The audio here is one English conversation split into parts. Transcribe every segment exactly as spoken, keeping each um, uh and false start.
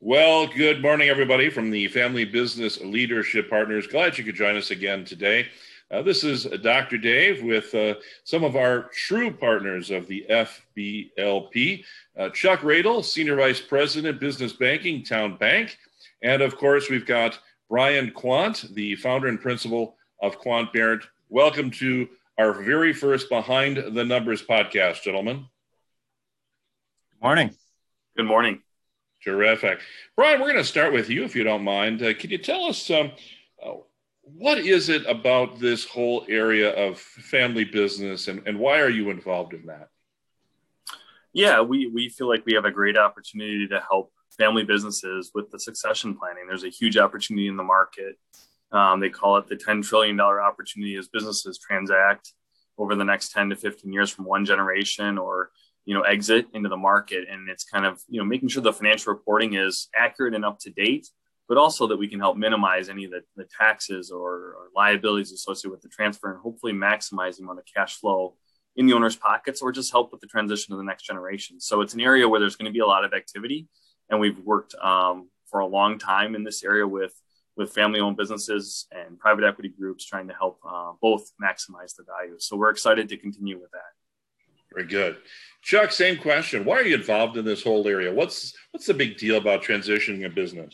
Well, good morning, everybody, from the Family Business Leadership Partners. Glad you could join us again today. Uh, this is Doctor Dave with uh, some of our true partners of the F B L P. Uh, Chuck Radel, Senior Vice President, Business Banking, Town Bank. And of course, we've got Brian Quant, the founder and principal of Quant Barrett. Welcome to our very first Behind the Numbers podcast, gentlemen. Good morning. Good morning. Terrific. Brian, we're going to start with you, if you don't mind. Uh, can you tell us um, uh, what is it about this whole area of family business, and, and why are you involved in that? Yeah, we, we feel like we have a great opportunity to help family businesses with the succession planning. There's a huge opportunity in the market. Um, they call it the ten trillion dollars opportunity as businesses transact over the next ten to fifteen years from one generation or you know, exit into the market. And it's kind of, you know, making sure the financial reporting is accurate and up to date, but also that we can help minimize any of the, the taxes or, or liabilities associated with the transfer and hopefully maximize the amount of cash flow in the owner's pockets or just help with the transition to the next generation. So it's an area where there's going to be a lot of activity. And we've worked um, for a long time in this area with, with family-owned businesses and private equity groups trying to help uh, both maximize the value. So we're excited to continue with that. Very good. Chuck, same question. Why are you involved in this whole area? What's what's the big deal about transitioning a business?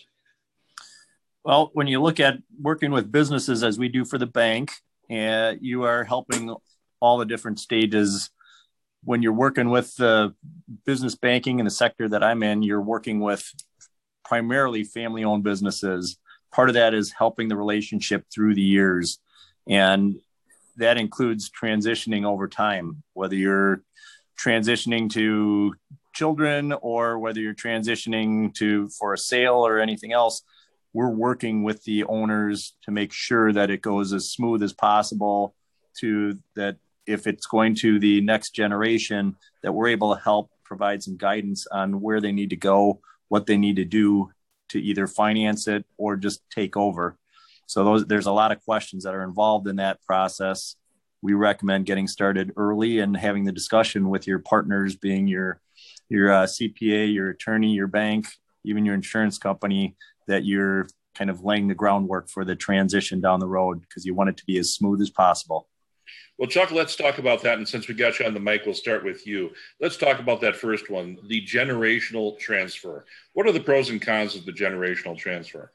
Well, when you look at working with businesses as we do for the bank, uh, you are helping all the different stages. When you're working with the business banking in the sector that I'm in, you're working with primarily family-owned businesses. Part of that is helping the relationship through the years. And that includes transitioning over time, whether you're transitioning to children or whether you're transitioning to for a sale or anything else. We're working with the owners to make sure that it goes as smooth as possible, to that if it's going to the next generation, that we're able to help provide some guidance on where they need to go, what they need to do to either finance it or just take over. So those, there's a lot of questions that are involved in that process. We recommend getting started early and having the discussion with your partners, being your your uh, C P A, your attorney, your bank, even your insurance company, that you're kind of laying the groundwork for the transition down the road because you want it to be as smooth as possible. Well, Chuck, let's talk about that. And since we got you on the mic, we'll start with you. Let's talk about that first one, the generational transfer. What are the pros and cons of the generational transfer?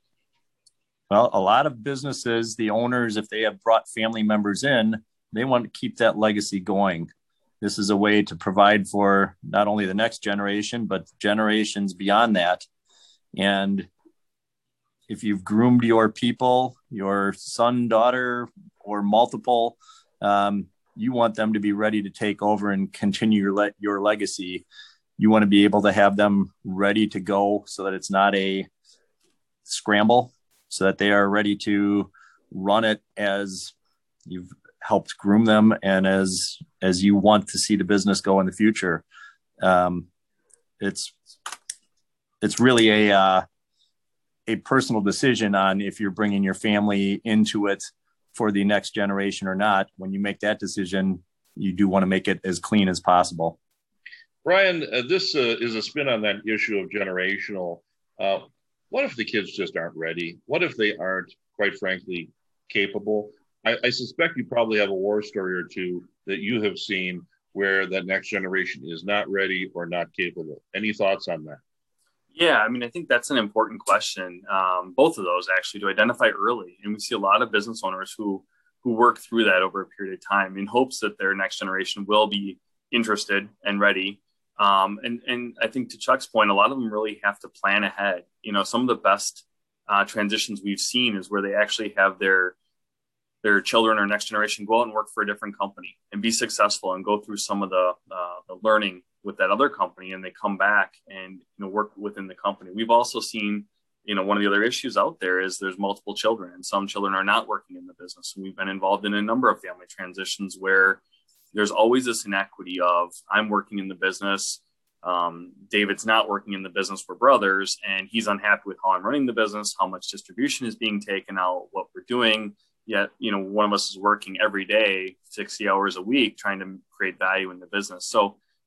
Well, a lot of businesses, the owners, if they have brought family members in, they want to keep that legacy going. This is a way to provide for not only the next generation, but generations beyond that. And if you've groomed your people, your son, daughter, or multiple, um, you want them to be ready to take over and continue your, le- your legacy. You want to be able to have them ready to go so that it's not a scramble, so that they are ready to run it as you've helped groom them and as as you want to see the business go in the future. Um, it's it's really a uh, a personal decision on if you're bringing your family into it for the next generation or not. When you make that decision, you do want to make it as clean as possible. Brian, uh, this uh, is a spin on that issue of generational. Uh, What if the kids just aren't ready? What if they aren't, quite frankly, capable? I, I suspect you probably have a war story or two that you have seen where that next generation is not ready or not capable. Any thoughts on that? Yeah, I mean, I think that's an important question. Um, both of those actually to identify early. And we see a lot of business owners who who work through that over a period of time in hopes that their next generation will be interested and ready. Um, and, and I think to Chuck's point, a lot of them really have to plan ahead. You know, some of the best uh, transitions we've seen is where they actually have their their children or next generation go out and work for a different company and be successful and go through some of the, uh, the learning with that other company, and they come back and you know work within the company. We've also seen, you know, one of the other issues out there is there's multiple children, and some children are not working in the business. And we've been involved in a number of family transitions where there's always this inequity of I'm working in the business, um, David's not working in the business, we're brothers, and he's unhappy with how I'm running the business, how much distribution is being taken out, what we're doing. Yet, you know, one of us is working every day, sixty hours a week, trying to create value in the business. So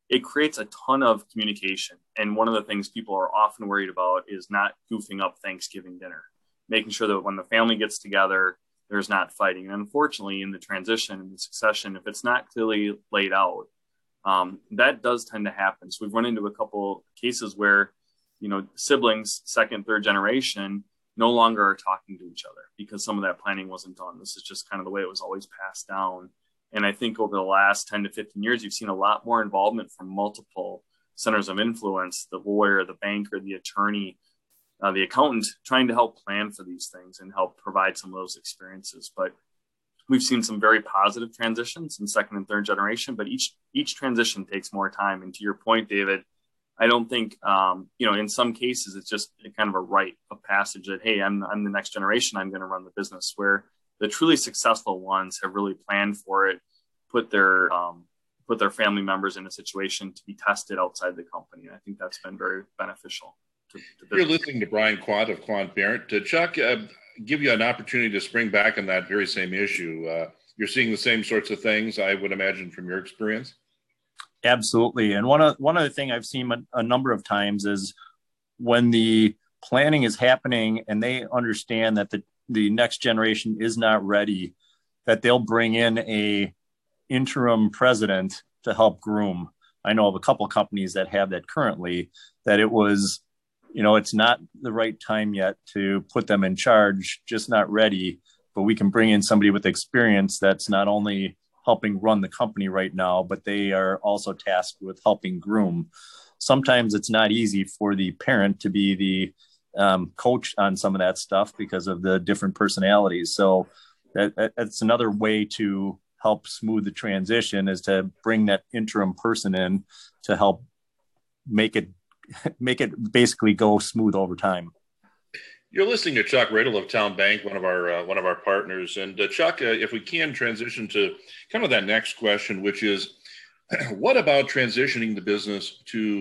it creates a ton of communication. And one of the things people are often worried about is not goofing up Thanksgiving dinner, making sure that when the family gets together, there's not fighting. And unfortunately, in the transition and the succession, if it's not clearly laid out, um, that does tend to happen. So we've run into a couple cases where, you know, siblings, second, third generation, no longer are talking to each other because some of that planning wasn't done. This is just kind of the way it was always passed down. And I think over the last ten to fifteen years, you've seen a lot more involvement from multiple centers of influence, the lawyer, the banker, the attorney, uh, the accountant, trying to help plan for these things and help provide some of those experiences. But we've seen some very positive transitions in second and third generation, but each each transition takes more time. And to your point, David, I don't think, um, you know, in some cases, it's just a kind of a rite of passage that, hey, I'm, I'm the next generation, I'm going to run the business, where the truly successful ones have really planned for it, put their um, put their family members in a situation to be tested outside the company. And I think that's been very beneficial. To, to You're listening to Brian Quant of Quant Barrett. To Chuck, uh, give you an opportunity to spring back on that very same issue. Uh, you're seeing the same sorts of things, I would imagine, from your experience. Absolutely. And one of, one other thing I've seen a, a number of times is when the planning is happening and they understand that the, the next generation is not ready, that they'll bring in a interim president to help groom. I know of a couple of companies that have that currently, that it was, you know, it's not the right time yet to put them in charge, just not ready, but we can bring in somebody with experience that's not only helping run the company right now, but they are also tasked with helping groom. Sometimes it's not easy for the parent to be the um, coach on some of that stuff because of the different personalities. So that, that, that's another way to help smooth the transition, is to bring that interim person in to help make it make it basically go smooth over time. You're listening to Chuck Riddle of Town Bank, one of our uh, one of our partners. And uh, Chuck, uh, if we can transition to kind of that next question, which is, what about transitioning the business to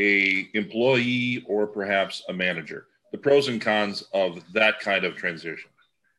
a employee or perhaps a manager? The pros and cons of that kind of transition.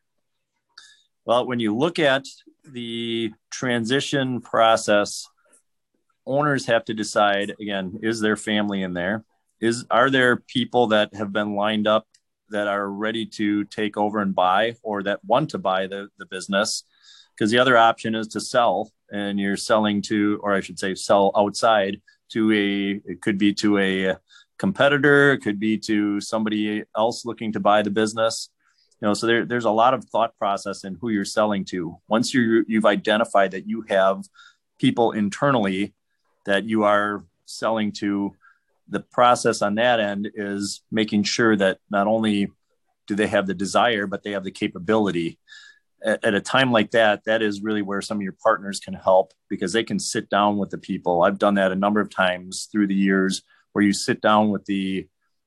Well, when you look at the transition process, owners have to decide, again, is there family in there? Is are there people that have been lined up that are ready to take over and buy, or that want to buy the, the business? Because the other option is to sell, and you're selling to, or I should say sell outside to a, it could be to a competitor, it could be to somebody else looking to buy the business. You know, so there, there's a lot of thought process in who you're selling to. Once you you've identified that you have people internally that you are selling to, the process on that end is making sure that not only do they have the desire, but they have the capability. At, at a time like that, that is really where some of your partners can help, because they can sit down with the people. I've done that a number of times through the years, where you sit down with the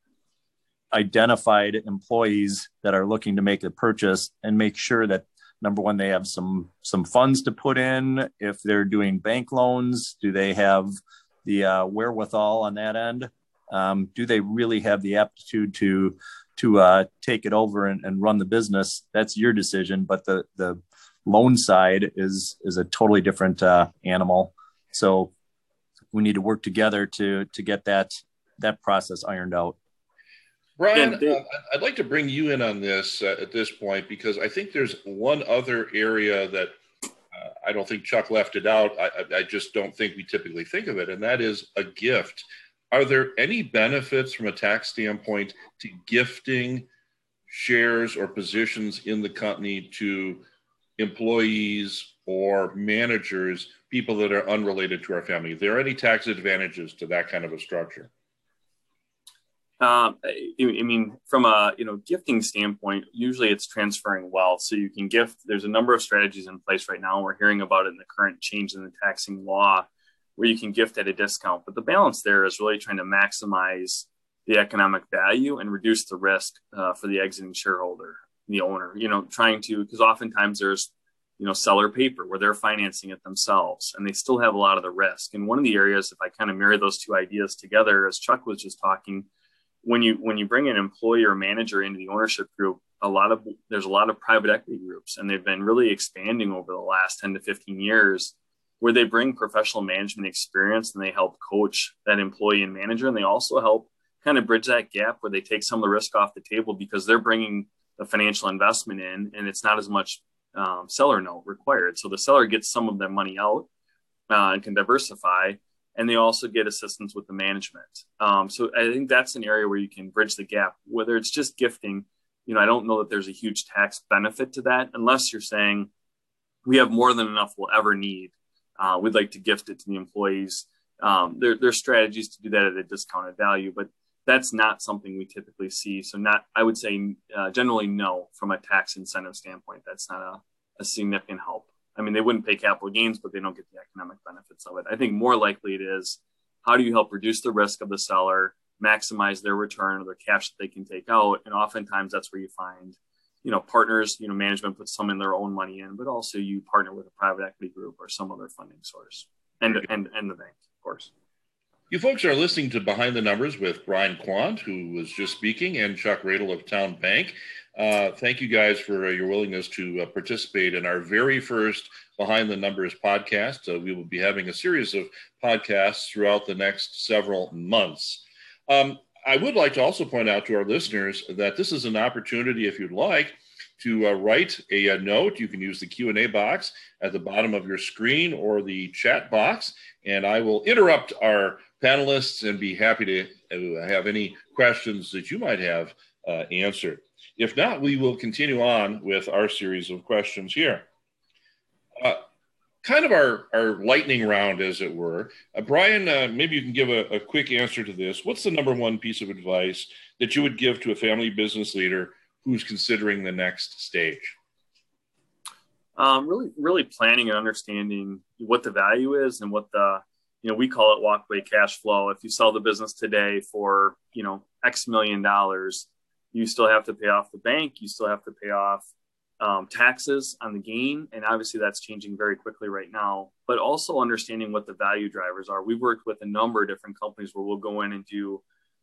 identified employees that are looking to make the purchase and make sure that, number one, they have some some funds to put in. If they're doing bank loans, do they have the uh, wherewithal on that end? Um, do they really have the aptitude to to uh, take it over and, and run the business? That's your decision. But the the loan side is is a totally different uh, animal. So we need to work together to to get that that process ironed out. Brian, uh, I'd like to bring you in on this uh, at this point, because I think there's one other area that uh, I don't think Chuck left it out. I, I just don't think we typically think of it, and that is a gift. Are there any benefits from a tax standpoint to gifting shares or positions in the company to employees or managers, people that are unrelated to our family? Are there any tax advantages to that kind of a structure? Um, I, I mean, from a you know gifting standpoint, usually it's transferring wealth. So you can gift. There's a number of strategies in place right now. We're hearing about it in the current change in the taxing law, where you can gift at a discount. But the balance there is really trying to maximize the economic value and reduce the risk uh, for the exiting shareholder, the owner. You know, trying to, because oftentimes there's you know seller paper where they're financing it themselves, and they still have a lot of the risk. And one of the areas, if I kind of marry those two ideas together, as Chuck was just talking, when you when you bring an employee or manager into the ownership group, a lot of there's a lot of private equity groups, and they've been really expanding over the last ten to fifteen years, where they bring professional management experience and they help coach that employee and manager. And they also help kind of bridge that gap where they take some of the risk off the table because they're bringing the financial investment in and it's not as much um, seller note required. So the seller gets some of their money out uh, and can diversify. And they also get assistance with the management. Um, so I think that's an area where you can bridge the gap, whether it's just gifting. You know, I don't know that there's a huge tax benefit to that unless you're saying we have more than enough we'll ever need. Uh, we'd like to gift it to the employees. Um, there, there's strategies to do that at a discounted value, but that's not something we typically see. So not, I would say uh, generally no, from a tax incentive standpoint, that's not a, a significant help. I mean, they wouldn't pay capital gains, but they don't get the economic benefits of it. I think more likely it is, how do you help reduce the risk of the seller, maximize their return or their cash that they can take out? And oftentimes that's where you find, you know, partners, you know, management puts some in their own money in, but also you partner with a private equity group or some other funding source and, and, and the bank, of course. You folks are listening to Behind the Numbers with Brian Quant, who was just speaking, and Chuck Radel of Town Bank. Uh, thank you guys for uh, your willingness to uh, participate in our very first Behind the Numbers podcast. Uh, we will be having a series of podcasts throughout the next several months. Um, I would like to also point out to our listeners that this is an opportunity, if you'd like, to uh, write a, a note. You can use the Q and A box at the bottom of your screen or the chat box, and I will interrupt our panelists and be happy to uh, have any questions that you might have uh, answered. If not, we will continue on with our series of questions here. Uh, kind of our, our lightning round, as it were. Uh, Brian, uh, maybe you can give a, a quick answer to this. What's the number one piece of advice that you would give to a family business leader who's considering the next stage? Um, really, really planning and understanding what the value is and what the, you know, we call it walkaway cash flow. If you sell the business today for, you know, X million dollars, you still have to pay off the bank. You still have to pay off um, taxes on the gain. And obviously that's changing very quickly right now, but also understanding what the value drivers are. We've worked with a number of different companies where we'll go in and do,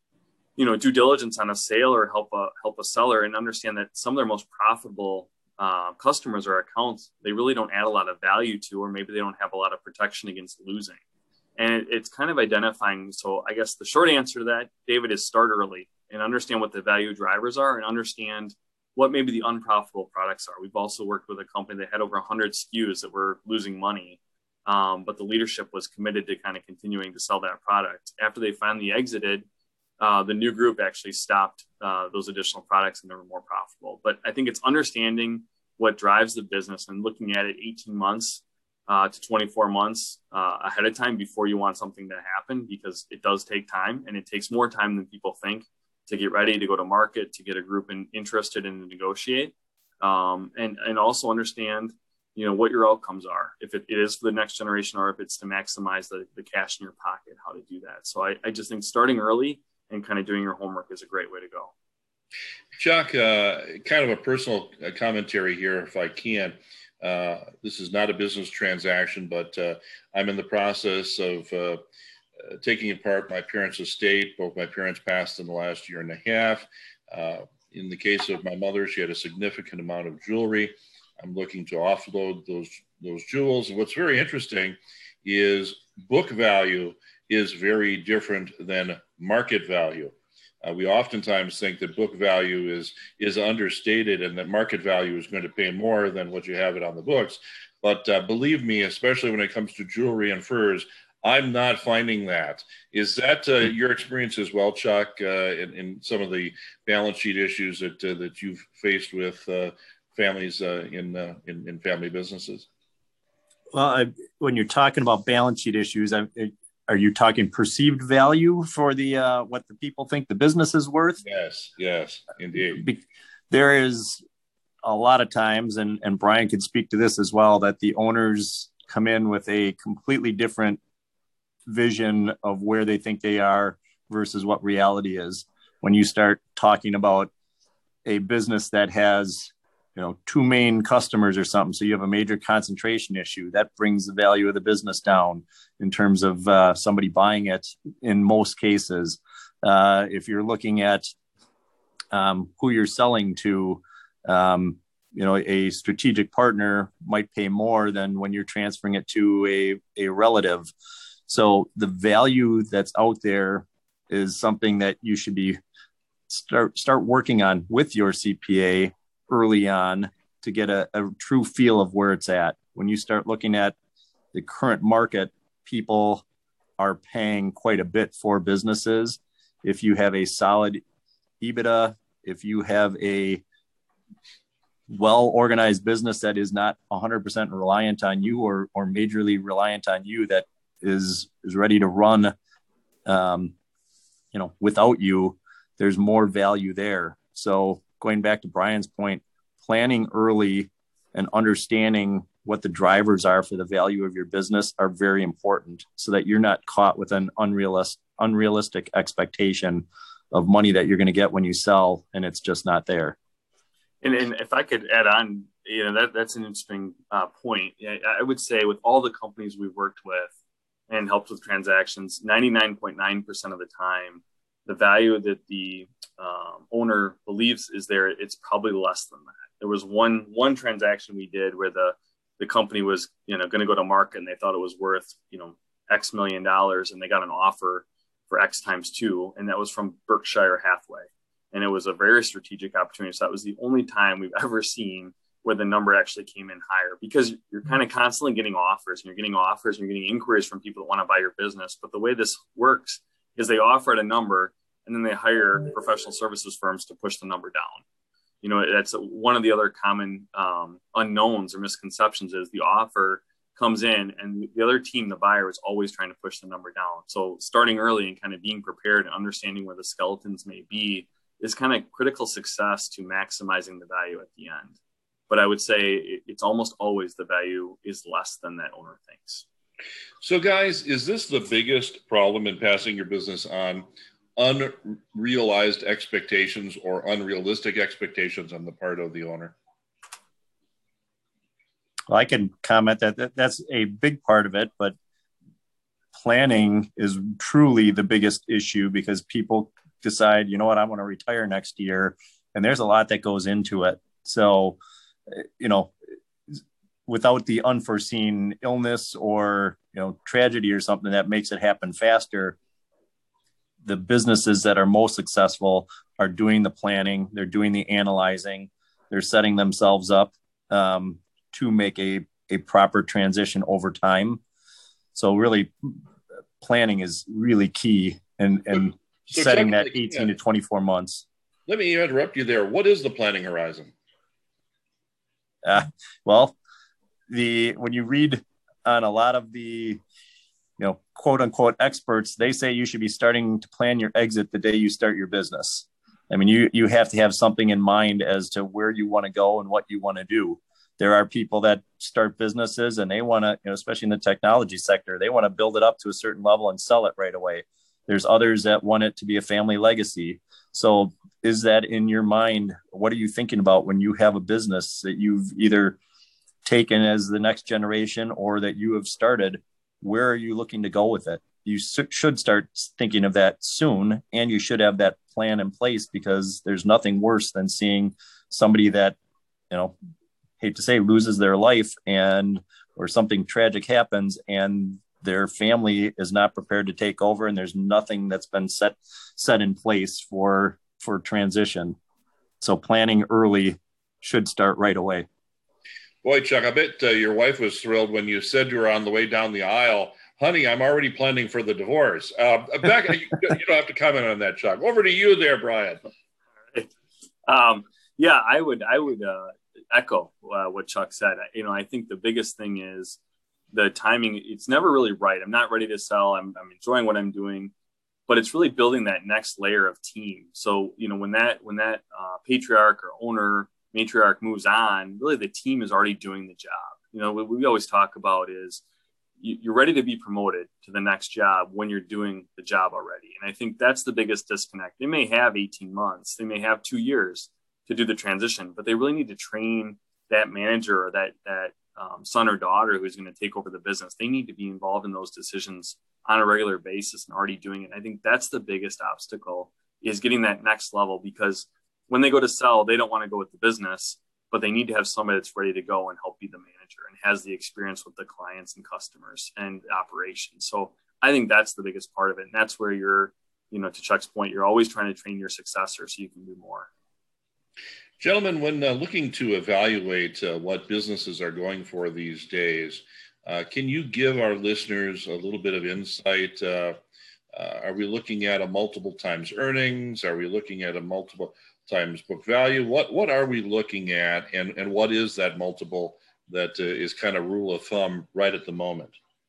you know, due diligence on a sale or help a, help a seller and understand that some of their most profitable uh, customers or accounts, they really don't add a lot of value to, or maybe they don't have a lot of protection against losing. And it, it's kind of identifying. So I guess the short answer to that, David, is start early and understand what the value drivers are and understand what maybe the unprofitable products are. We've also worked with a company that had over one hundred S K Us that were losing money, um, but the leadership was committed to kind of continuing to sell that product. After they finally exited, uh, the new group actually stopped uh, those additional products and they were more profitable. But I think it's understanding what drives the business and looking at it eighteen months uh, to twenty-four months uh, ahead of time before you want something to happen, because it does take time and it takes more time than people think to get ready, to go to market, to get a group in, interested in, to negotiate, um, and, and also understand, you know, what your outcomes are. If it, it is for the next generation or if it's to maximize the, the cash in your pocket, how to do that. So I, I just think starting early and kind of doing your homework is a great way to go. Chuck, uh, kind of a personal commentary here, if I can. Uh, this is not a business transaction, but uh, I'm in the process of uh, Uh, taking apart my parents' estate. Both my parents passed in the last year and a half. Uh, in the case of my mother, she had a significant amount of jewelry. I'm looking to offload those, those jewels. And what's very interesting is book value is very different than market value. Uh, we oftentimes think that book value is, is understated and that market value is going to pay more than what you have it on the books. But uh, believe me, especially when it comes to jewelry and furs, I'm not finding that. Is that uh, your experience as well, Chuck, uh, in, in some of the balance sheet issues that uh, that you've faced with uh, families uh, in, uh, in in family businesses? Well, I, when you're talking about balance sheet issues, I, are you talking perceived value for the uh, what the people think the business is worth? Yes, yes, indeed. Be- there is a lot of times, and and Brian could speak to this as well, that the owners come in with a completely different vision of where they think they are versus what reality is. When you start talking about a business that has, you know, two main customers or something, so you have a major concentration issue, that brings the value of the business down in terms of uh, somebody buying it in most cases. Uh, if you're looking at um, who you're selling to, um, you know, a strategic partner might pay more than when you're transferring it to a, a relative. So the value that's out there is something that you should be start start working on with your C P A early on to get a, a true feel of where it's at. When you start looking at the current market, people are paying quite a bit for businesses. If you have a solid EBITDA, if you have a well-organized business that is not one hundred percent reliant on you or or majorly reliant on you, that is is ready to run, um, you know, without you, there's more value there. So going back to Brian's point, planning early and understanding what the drivers are for the value of your business are very important, so that you're not caught with an unrealistic unrealistic expectation of money that you're going to get when you sell, and it's just not there. And, and if I could add on, you know, that that's an interesting uh, point. I would say with all the companies we've worked with and helped with transactions, ninety-nine point nine percent of the time, the value that the um, owner believes is there, it's probably less than that. There was one one transaction we did where the the company was, you know, going to go to market and they thought it was worth, you know, X million dollars, and they got an offer for X times two, and that was from Berkshire Hathaway. And it was a very strategic opportunity. So that was the only time we've ever seen where the number actually came in higher, because you're kind of constantly getting offers and you're getting offers and you're getting inquiries from people that want to buy your business. But the way this works is they offer at a number and then they hire professional services firms to push the number down. You know, that's one of the other common um, unknowns or misconceptions is the offer comes in and the other team, the buyer, is always trying to push the number down. So starting early and kind of being prepared and understanding where the skeletons may be is kind of critical success to maximizing the value at the end. But I would say it's almost always the value is less than that owner thinks. So guys, is this the biggest problem in passing your business on? Unrealized expectations or unrealistic expectations on the part of the owner? Well, I can comment that, that that's a big part of it, but planning is truly the biggest issue, because people decide, you know what, I want to retire next year, and there's a lot that goes into it. So, you know, without the unforeseen illness or, you know, tragedy or something that makes it happen faster, the businesses that are most successful are doing the planning, they're doing the analyzing, they're setting themselves up um, to make a, a proper transition over time. So really planning is really key, and, and so setting that eighteen yeah. to twenty-four months. Let me interrupt you there. What is the planning horizon? Uh, well, the when you read on a lot of the, you know, quote unquote experts, they say you should be starting to plan your exit the day you start your business. I mean, you, you have to have something in mind as to where you want to go and what you want to do. There are people that start businesses and they want to, you know, especially in the technology sector, they want to build it up to a certain level and sell it right away. There's others that want it to be a family legacy. So is that in your mind? What are you thinking about when you have a business that you've either taken as the next generation or that you have started? Where are you looking to go with it? You should start thinking of that soon, and you should have that plan in place, because there's nothing worse than seeing somebody that, you know, hate to say, loses their life and or something tragic happens and their family is not prepared to take over, and there's nothing that's been set set in place for for transition. So planning early should start right away. Boy, Chuck, I bet uh, your wife was thrilled when you said to her on the way down the aisle, honey, I'm already planning for the divorce. Uh, back, you, you don't have to comment on that, Chuck. Over to you there, Brian. Um, yeah, I would I would uh, echo uh, what Chuck said. You know, I think the biggest thing is the timing. It's never really right. I'm not ready to sell. I'm, I'm enjoying what I'm doing, but it's really building that next layer of team. So, you know, when that when that uh, patriarch or owner, matriarch moves on, really the team is already doing the job. You know, what we always talk about is you, you're ready to be promoted to the next job when you're doing the job already. And I think that's the biggest disconnect. They may have eighteen months, they may have two years to do the transition, but they really need to train that manager or that, that um, son or daughter who's going to take over the business. They need to be involved in those decisions on a regular basis and already doing it. And I think that's the biggest obstacle, is getting that next level, because when they go to sell, they don't want to go with the business. but they need to have somebody that's ready to go and help be the manager and has the experience with the clients and customers and operations. So I think that's the biggest part of it. And that's where you're, you know, to Chuck's point, you're always trying to train your successor so you can do more. Gentlemen, when uh, looking to evaluate uh, what businesses are going for these days, uh, can you give our listeners a little bit of insight? Uh, uh, are we looking at a multiple times earnings? Are we looking at a multiple times book value? What what are we looking at, and, and what is that multiple that uh, is kind of rule of thumb right at the moment?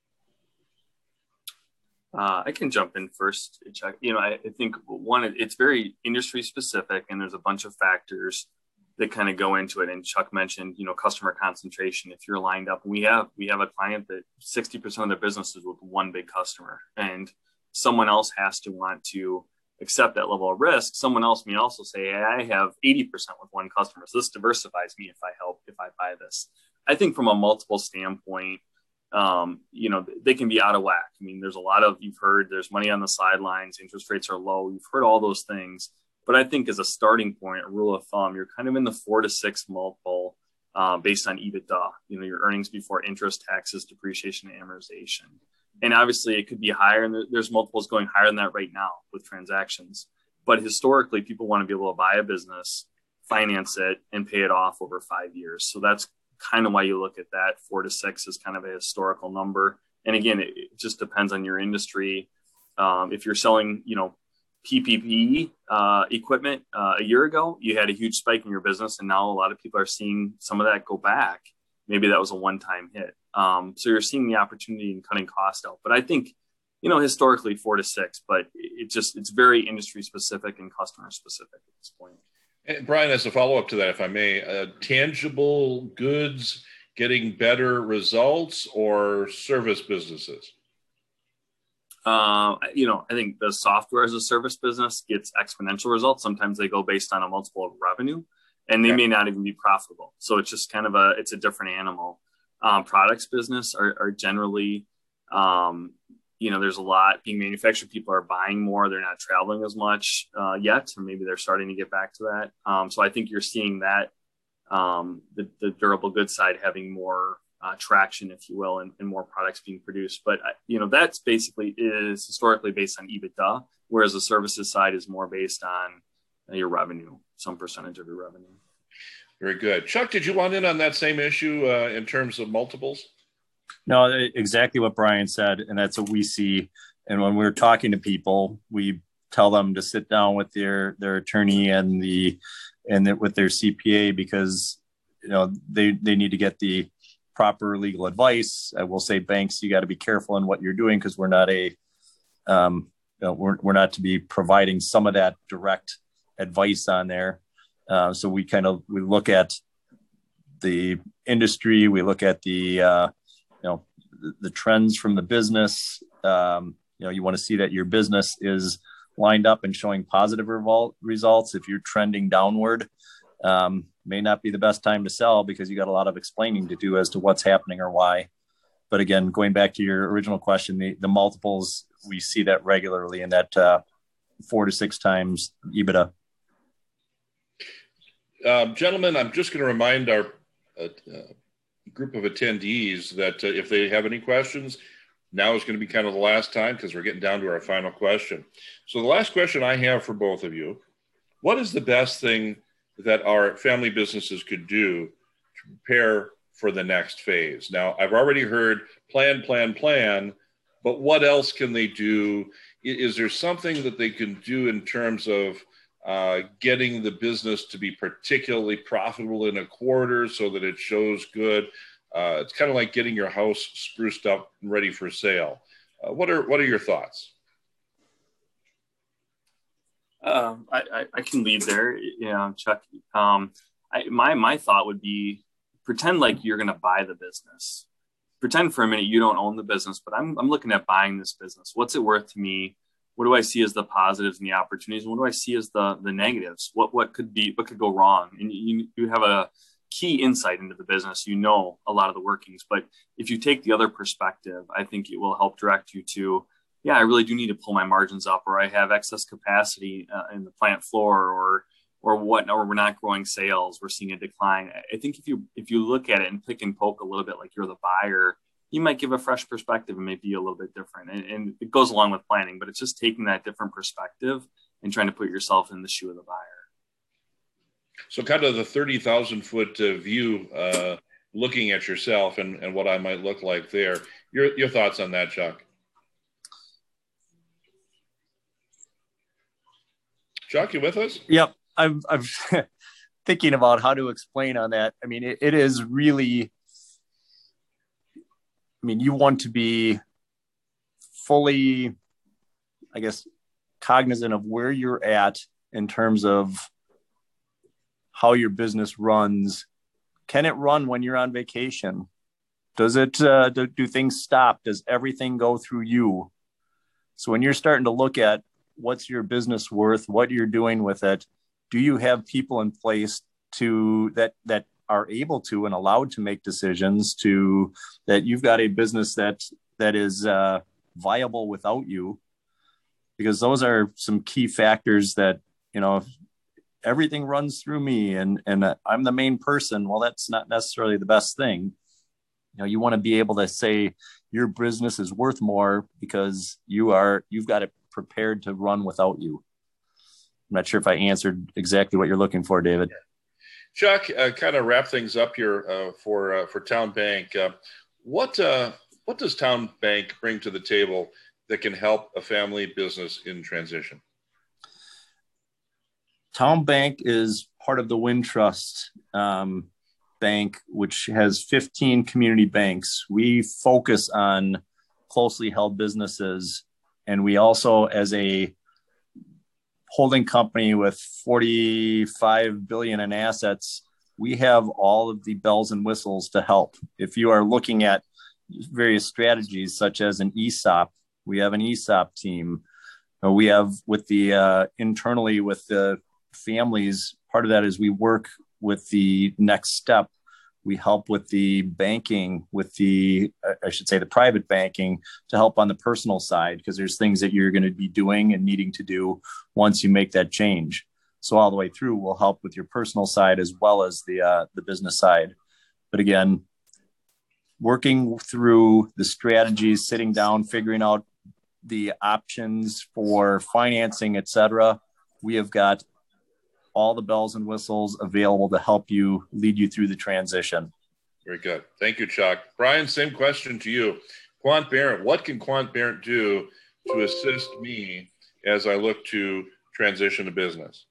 Uh, I can jump in first, Chuck. You know, I, I think one, it's very industry specific, and there's a bunch of factors that kind of go into it. And Chuck mentioned, you know, customer concentration. If you're lined up, we have we have a client that sixty percent of their business is with one big customer, and someone else has to want to accept that level of risk. Someone else may also say, hey, I have eighty percent with one customer, so this diversifies me if I help, if I buy this. I think from a multiple standpoint, Um, you know, they can be out of whack. I mean, there's a lot of, you've heard there's money on the sidelines, interest rates are low. You've heard all those things. But I think as a starting point, a rule of thumb, you're kind of in the four to six multiple uh, based on EBITDA, you know, your earnings before interest, taxes, depreciation, and amortization. And obviously it could be higher, and there's multiples going higher than that right now with transactions. But historically, people want to be able to buy a business, finance it, and pay it off over five years. So that's kind of why you look at that. Four to six is kind of a historical number. And again, it, it just depends on your industry. Um, if you're selling, you know, P P P uh, equipment uh, a year ago, you had a huge spike in your business. And now a lot of people are seeing some of that go back. Maybe that was a one-time hit. Um, so you're seeing the opportunity in cutting cost out. But I think, you know, historically four to six, but it just, it's very industry specific and customer specific at this point. And Brian, as a follow-up to that, if I may, uh, tangible goods getting better results or service businesses? Uh, you know, I think the software as a service business gets exponential results. Sometimes they go based on a multiple of revenue, and they okay. may not even be profitable. So it's just kind of a, it's a different animal. Um, products business are, are generally, um, you know, there's a lot being manufactured. People are buying more. They're not traveling as much uh, yet, or maybe they're starting to get back to that. Um, so I think you're seeing that um, the, the durable goods side having more uh, traction, if you will, and, and more products being produced. But, you know, that's basically is historically based on EBITDA, whereas the services side is more based on uh, your revenue, some percentage of your revenue. Very good. Chuck, did you want in on that same issue uh, in terms of multiples? No, exactly what Brian said. And that's what we see. And when we're talking to people, we tell them to sit down with their, their attorney and the, and the, with their C P A, because, you know, they, they need to get the proper legal advice. I will say banks, you got to be careful in what you're doing, because we're not a, um, you know, we're, we're not to be providing some of that direct advice on there. Uh, so we kind of, we look at the industry, we look at the, uh, you know, the, the trends from the business. Um, you know, you want to see that your business is lined up and showing positive revol- results. If you're trending downward, um, may not be the best time to sell, because you got a lot of explaining to do as to what's happening or why. But again, going back to your original question, the, the multiples, we see that regularly in that uh, four to six times EBITDA. Um, gentlemen, I'm just going to remind our uh, uh, group of attendees that uh, if they have any questions, now is going to be kind of the last time, because we're getting down to our final question. So the last question I have for both of you: what is the best thing that our family businesses could do to prepare for the next phase? Now, I've already heard plan, plan, plan, but what else can they do? Is there something that they can do in terms of uh, getting the business to be particularly profitable in a quarter so that it shows good? Uh, it's kind of like getting your house spruced up and ready for sale. Uh, what are what are your thoughts? Um, I, I, I can lead there, you know, Chuck. Um, I, my my thought would be, pretend like you're going to buy the business. Pretend for a minute you don't own the business, but I'm I'm looking at buying this business. What's it worth to me? What do I see as the positives and the opportunities? What do I see as the the negatives? What what could be what could go wrong? And you you have a key insight into the business. You know a lot of the workings, but if you take the other perspective, I think it will help direct you to, yeah, I really do need to pull my margins up, or I have excess capacity uh, in the plant floor, or or what, or we're not growing sales, we're seeing a decline. I think if you if you look at it and pick and poke a little bit like you're the buyer, you might give a fresh perspective and maybe a little bit different. And, and it goes along with planning, but it's just taking that different perspective and trying to put yourself in the shoe of the buyer. So kind of the thirty thousand foot uh, view, uh, looking at yourself and, and what I might look like there. Your, your thoughts on that, Chuck? Chuck, you with us? Yep. I'm, I'm thinking about how to explain on that. I mean, it, it is really, I mean, you want to be fully, I guess, cognizant of where you're at in terms of how your business runs. Can it run when you're on vacation? Does it, uh, do, do things stop? Does everything go through you? So when you're starting to look at what's your business worth, what you're doing with it, do you have people in place to that, that are able to and allowed to make decisions to that you've got a business that, that is uh, viable without you? Because those are some key factors that, you know, everything runs through me and, and I'm the main person. Well, that's not necessarily the best thing. You know, you want to be able to say your business is worth more because you are, you've got it prepared to run without you. I'm not sure if I answered exactly what you're looking for, David. Chuck, uh, kind of wrap things up here uh, for uh, for Town Bank. Uh, what uh, what does Town Bank bring to the table that can help a family business in transition? Town Bank is part of the Wintrust um, Bank, which has fifteen community banks. We focus on closely held businesses, and we also, as a holding company with forty-five billion in assets, we have all of the bells and whistles to help. If you are looking at various strategies, such as an E S O P, we have an E S O P team. We have with the uh, internally with the families, part of that is we work with the next step. We help with the banking, with the, I should say, the private banking to help on the personal side, because there's things that you're going to be doing and needing to do once you make that change. So all the way through, we'll help with your personal side as well as the uh, the business side. But again, working through the strategies, sitting down, figuring out the options for financing, et cetera, we have got all the bells and whistles available to help you, lead you through the transition. Very good. Thank you, Chuck. Brian, same question to you. Quant Barrett, what can Quant Barrett do to assist me as I look to transition to business?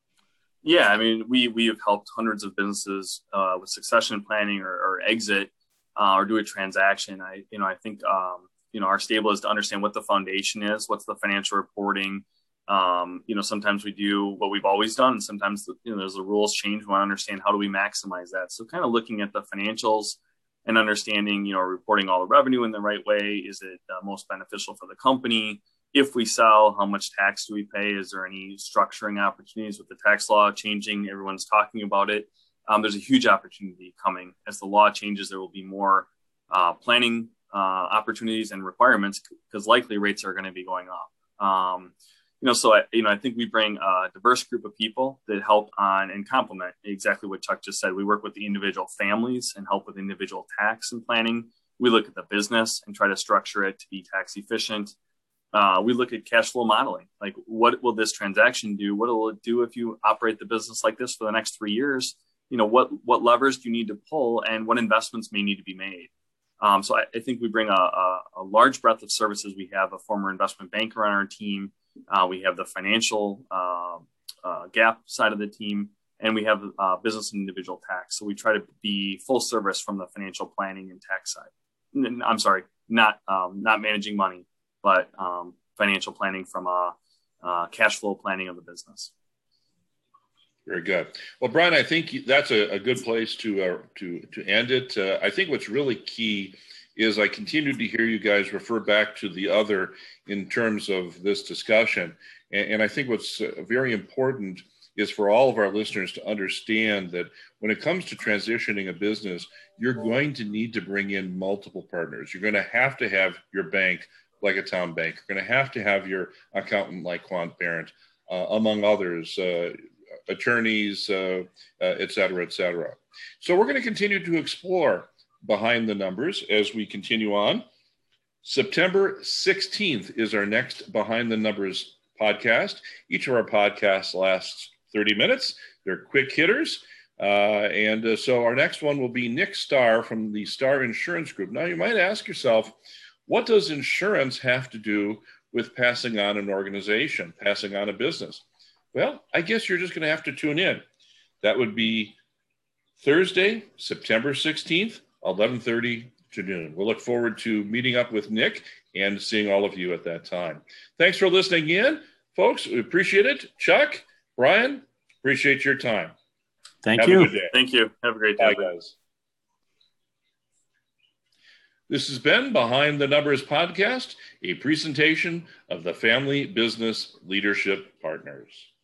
Yeah, I mean, we we have helped hundreds of businesses uh, with succession planning or, or exit uh, or do a transaction. I, you know, I think, um, you know, our stable is to understand what the foundation is, what's the financial reporting. Um, you know, sometimes we do what we've always done, and sometimes, you know, there's the rules change. We want to understand how do we maximize that. So kind of looking at the financials and understanding, you know, reporting all the revenue in the right way. Is it uh, most beneficial for the company? If we sell, how much tax do we pay? Is there any structuring opportunities with the tax law changing? Everyone's talking about it. Um, there's a huge opportunity coming. As the law changes, there will be more uh, planning uh, opportunities and requirements because likely rates are going to be going up. Um, You know, so I, you know, I think we bring a diverse group of people that help on and complement exactly what Chuck just said. We work with the individual families and help with individual tax and planning. We look at the business and try to structure it to be tax efficient. Uh, we look at cash flow modeling. Like, what will this transaction do? What will it do if you operate the business like this for the next three years? You know, what what levers do you need to pull, and what investments may need to be made? Um, so I, I think we bring a, a, a large breadth of services. We have a former investment banker on our team. Uh, we have the financial uh, uh, gap side of the team, and we have uh, business and individual tax. So we try to be full service from the financial planning and tax side. I'm sorry, not um, not managing money, but um, financial planning from a, a cash flow planning of the business. Very good. Well, Brian, I think that's a, a good place to uh, to to end it. Uh, I think what's really key is I continue to hear you guys refer back to the other in terms of this discussion. And, and I think what's uh, very important is for all of our listeners to understand that when it comes to transitioning a business, you're going to need to bring in multiple partners. You're going to have to have your bank like a Town Bank. You're going to have to have your accountant like Quant Barrett, uh, among others. Uh, attorneys, uh, uh, et cetera, et cetera. So we're going to continue to explore behind the numbers as we continue on. September sixteenth is our next Behind the Numbers podcast. Each of our podcasts lasts thirty minutes. They're quick hitters. Uh, and uh, so our next one will be Nick Starr from the Starr Insurance Group. Now, you might ask yourself, what does insurance have to do with passing on an organization, passing on a business? Well, I guess you're just going to have to tune in. That would be Thursday, September sixteenth, eleven thirty to noon. We'll look forward to meeting up with Nick and seeing all of you at that time. Thanks for listening in, folks. We appreciate it. Chuck, Brian, appreciate your time. Thank Have you. A good day. Thank you. Have a great day. Bye, guys. This has been Behind the Numbers Podcast, a presentation of the Family Business Leadership Partners.